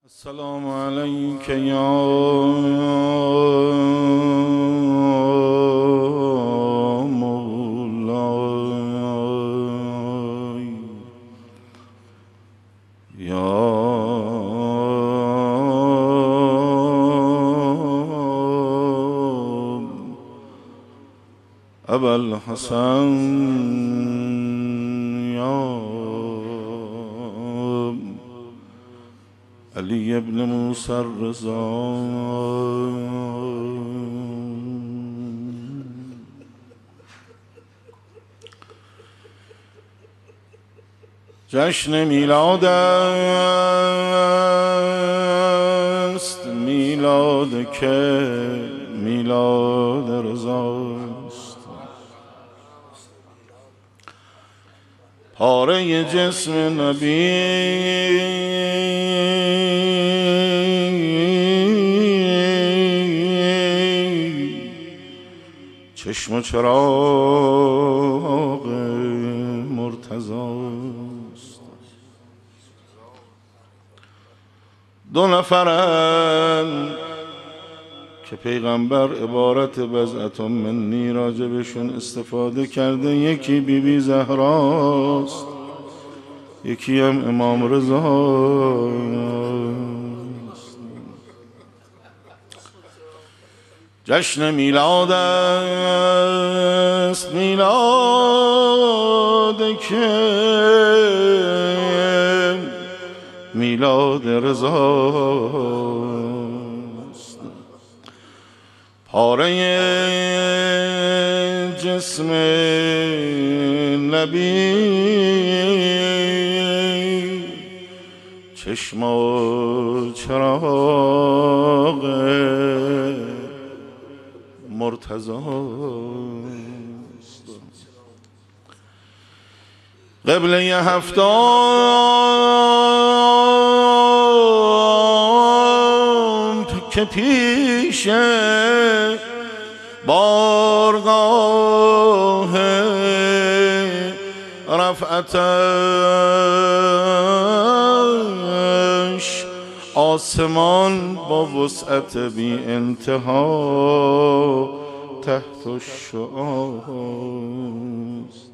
السلام عليك يا مولاي يا أبا الحسن يا علي بن موسى الرضا جشن میلاد است، میلاد که میلاد رضاست. پاره جسم نبی چشم و چراغ مرتضاست. دو نفرن که پیغمبر عبارت بضعة منی راجبشون استفاده کرده. یکی بیبی زهراست، یکی هم امام رضاست. جشن میلاد است، میلاد که میلاد رضاست. پاره جسم نبی چشم و چراغ مرتضاست. قبله هفتم که پیش بارگاه رفعتش آسمان با وسعت بی انتها تحت الشعاست.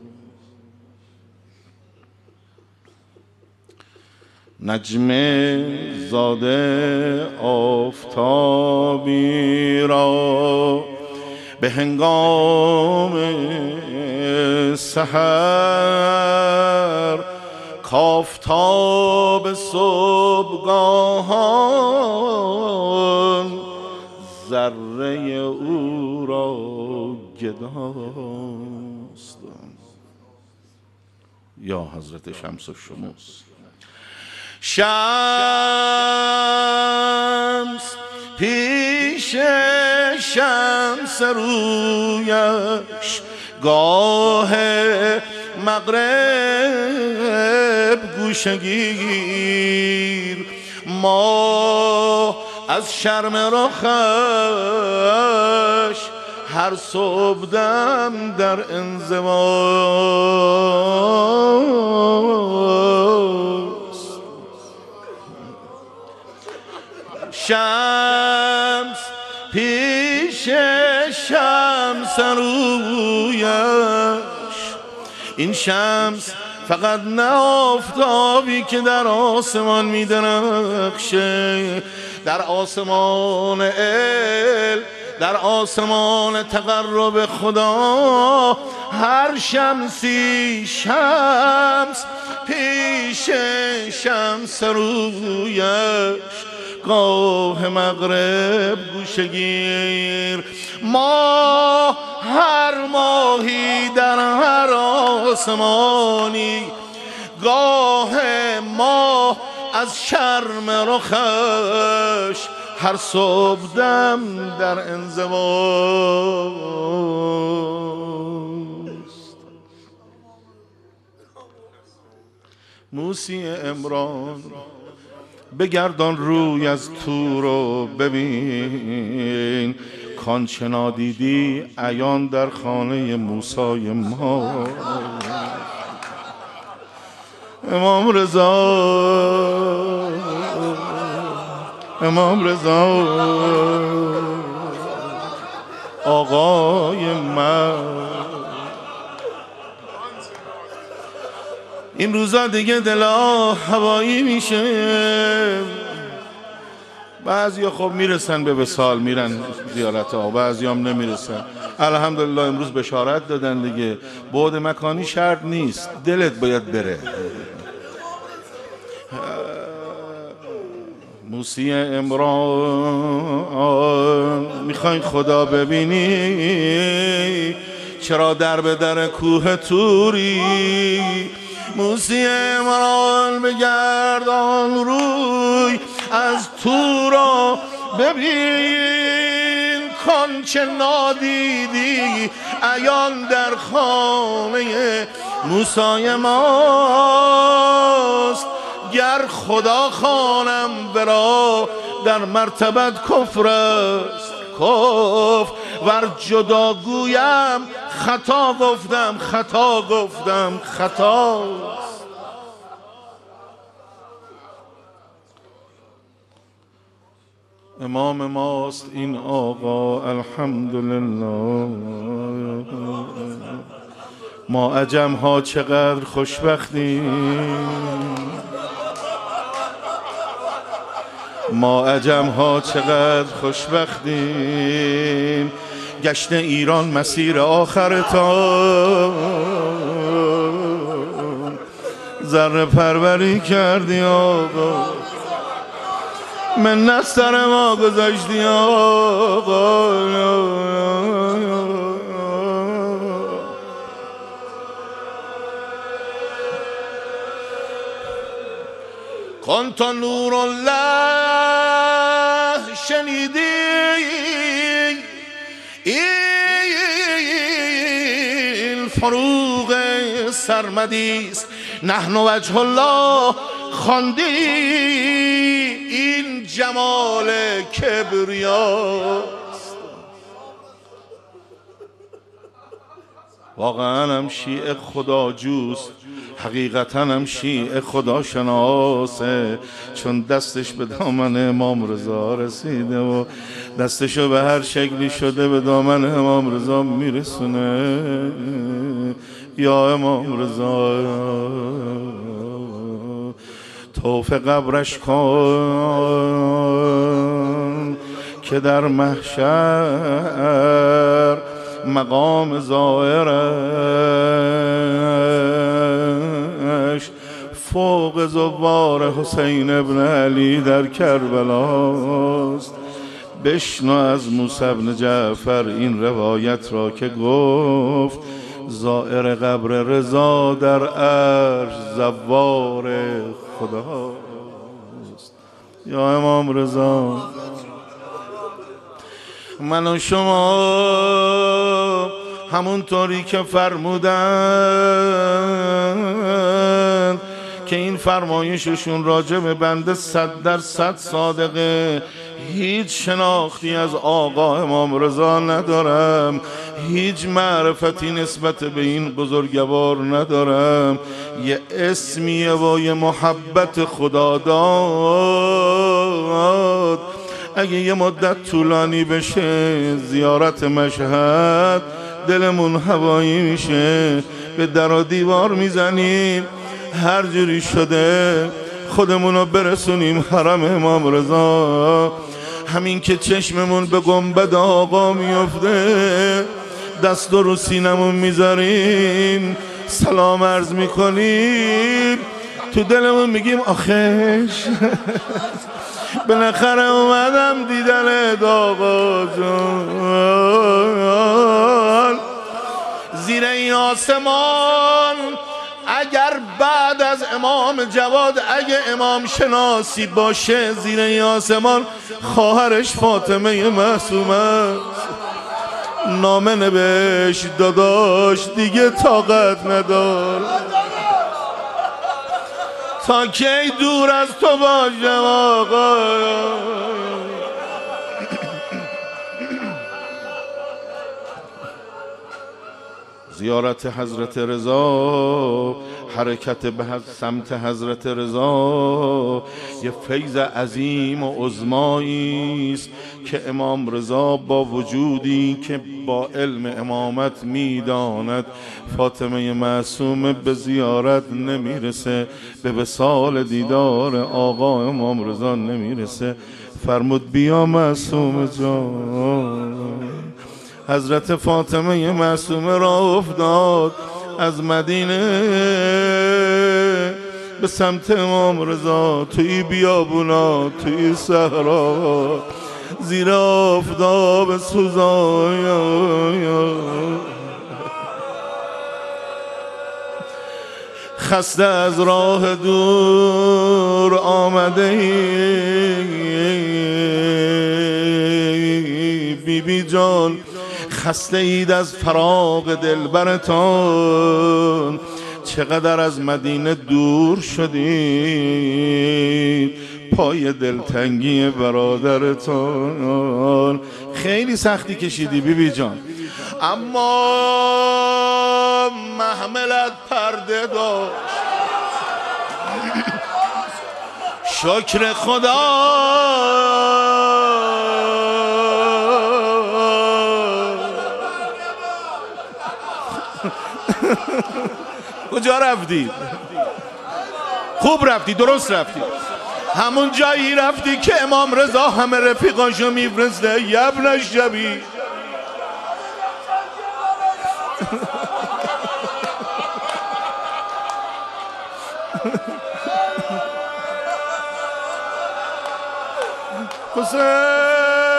نجم زاده آفتابی را به هنگام سحر کافتاب صبحگاهان ذره او را گداست. یا حضرت شمس الشموس. شمس پیش شمس رویش گاه مغرب گوشه گیر. ما از شرم رخش هر صبحدم در انزواست. شمس پیش شمس رویش، این شمس فقط نه آفتابی که در آسمان می درخشه، در آسمان علم، در آسمان تقرب خدا، هر شمسی شمس پیش شمس رویش گاه مغرب گوشه گیر. ما هر ماهی در هر آسمانی گاه ماه از شرم رخش هر صبحدم در انزواست. موسی عمران بگردان روی از تو رو ببین، کانچه نادیدی عیان در خانه موسی ما. امام رضا امام رضا آقای من. این روزا دیگه دلا هوایی میشه. بعضیا خب میرسن به وصال، میرن زیارت ها، بعضی هم نمیرسن. الحمدلله امروز بشارت دادن دیگه. بعد مکانی شرط نیست، دلت باید بره. موسی عمران میخوای خدا ببینی، چرا در به در کوه توری؟ موسی عمران بگردان روی از تورا ببین، کانچه نادیدی عیان در خانه موسی ماست. گر خدا خوانم ورا در مرتبت کفر است کفر، ور جدا گویم خطا گفتم خطا گفتم خطاست. امام ماست این آقا الحمدلله. ما عجم ها چقدر خوشبختیم، ما عجم ها چقدر خوشبختیم. گشت ایران مسیر آخرتان، ذره پروری کردی آقا، منت سر ما گذاشتی آقا. کنت نور الله، شنیدی این فروغ سرمدیست. نحن وجه الله خواندی این جمال کبریاست. واقعا هم شیعه خداجوست، حقیقتا هم شیعه خدا شناسه، چون دستش به دامن امام رضا رسیده و دستشو به هر شکلی شده به دامن امام رضا میرسونه. یا امام رضا طوف قبرش کن که در محشر مقام زائرش فوق زوار حسین ابن علی در کربلاست. بشنو از موسی ابن جعفر این روایت را که گفت زائر قبر رضا در عرش زوار خداست. یا امام رضا من و شما همونطوری که فرمودند که این فرمایششون راجع به بنده 100% صادقه، هیچ شناختی از آقا امام رضا ندارم، هیچ معرفتی نسبت به این بزرگوار ندارم. یه اسمیه و یه محبت خدا داد. اگه یه مدت طولانی بشه زیارت مشهد دلمون هوایی میشه، به در و دیوار میزنیم هر جوری شده خودمونو برسونیم حرم امام رضا. همین که چشممون به گنبد آقا میفته دست رو سینمون میذاریم سلام عرض میکنیم، تو دلمون میگیم آخش بالاخره اومدم دیدن آقا جان. زیر این آسمان اگر بعد از امام جواد اگه امام شناسی باشه، زیر این آسمان خواهرش فاطمه معصومه نامه نوشت داداش دیگه طاقت ندار، تا کی دور از تو باشم آقا. زیارت حضرت رضا، حرکت به سمت حضرت رضا یه فیض عظیم و عظمایی است که امام رضا با وجودی که با علم امامت میداند فاطمه معصومه به زیارت نمیرسه، به وصال دیدار آقا امام رضا نمیرسه. فرمود بیا معصومه جان. حضرت فاطمه معصومه را افتاد از مدینه به سمت امام رضا، توی بیابونا، توی صحرا، زیر آفتاب سوزان، خسته از راه دور آمده بی بی جان، خسته اید از فراق دلبرتان، چقدر از مدینه دور شدید، پای دلتنگی برادرتان خیلی سختی کشیدی بی بی جان، اما محملت پرده داشت. شکر خدا کجا رفتی؟ خوب رفتی، درست رفتی، همون جایی رفتی که امام رضا همه رفیقاشو میفرسته. یبن شبی حسین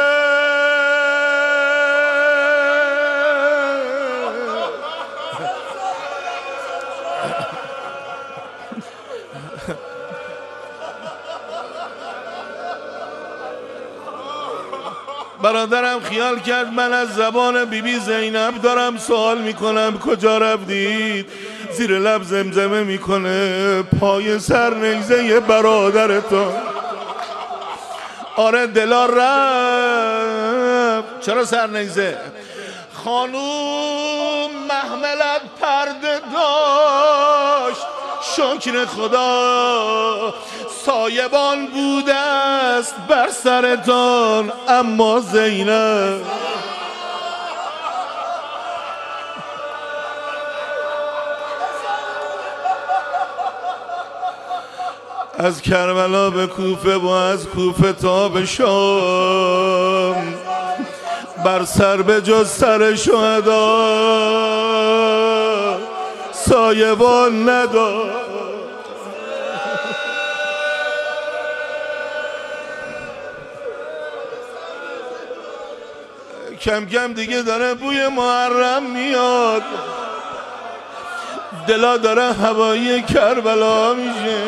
برادرم خیال کرد من از زبان بیبی زینب دارم سوال میکنم کجا رفتید، زیر لب زمزمه میکنه پای سر نیزه برادرتان. آره دلا رفت. چرا سر نیزه؟ خانوم محملت پرده داشت، شکر خدا سایبان بوده است بر سرتان، اما زینب از کربلا به کوفه و از کوفه تا به شام بر سر به جز سر شهدا سایبان نداشت. کم کم دیگه داره بوی محرم میاد، دلا داره هوایی کربلا میشه.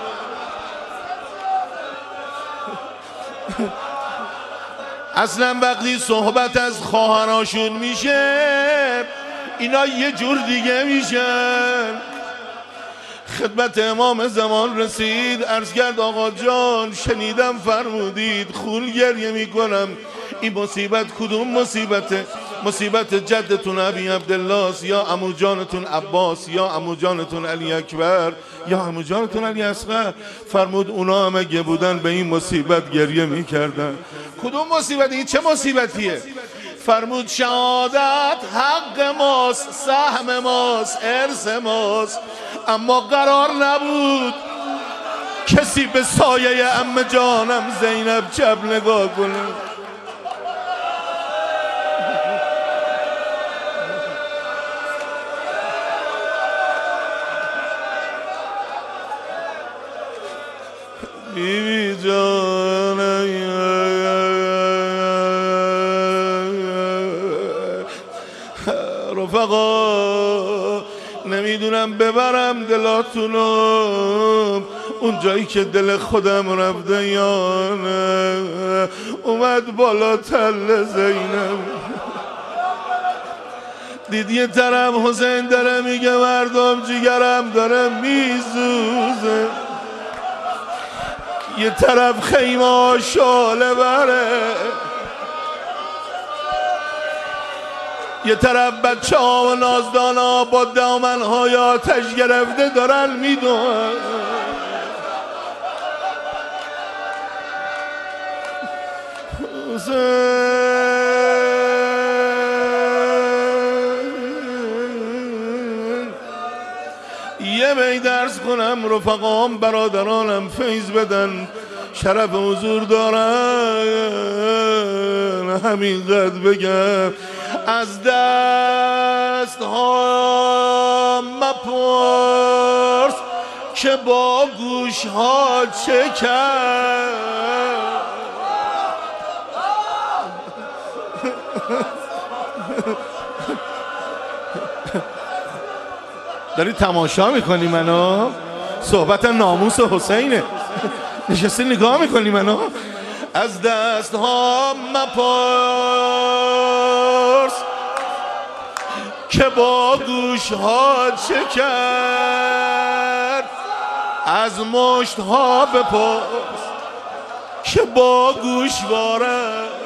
اصلا وقتی صحبت از خواهراشون میشه اینا یه جور دیگه میشن. خدمت امام زمان رسید، عرض کرد آقا جان شنیدم فرمودید خون گریه میکنم، این مصیبت کدوم مصیبته؟ مصیبت جدتون ابی عبدالله یا عمو جانتون عباس یا عمو جانتون علی اکبر یا عمو جانتون علی اصغر؟ فرمود اونا هم اگه بودن به این مصیبت گریه میکردن. کدوم مصیبت؟ این چه مصیبتیه؟ فرمود شهادت حق ماست، سهم ماست، ارث ماست، اما قرار نبود کسی به سایه عمه جانم زینب چپ نگاه کنه. بیبی جان رفقا نمیدونم ببرم دلاتونو اون جایی که دل خودم رفته یا نه. اومد بالا تل زینب، دید یه طرف حسین داره میگه مردم جیگرم داره میزوزه، یه طرف خیمه شاله بره، یه طرف بچه ها و نازدانا با دامنهای آتش گرفته دارن میدونن. یه می درس کنم رفقام برادرانم فیض بدن، شرف حضور دارن. همینقدر بگم از دست ها مپرس که با گوش ها چه کرد. داری تماشا میکنی منو؟ صحبت ناموس حسینه. نشستی نگاه میکنی منو؟ از دست ها مپرس که با گوش ها چه کرد، از مشت ها بپرس که با گوشواره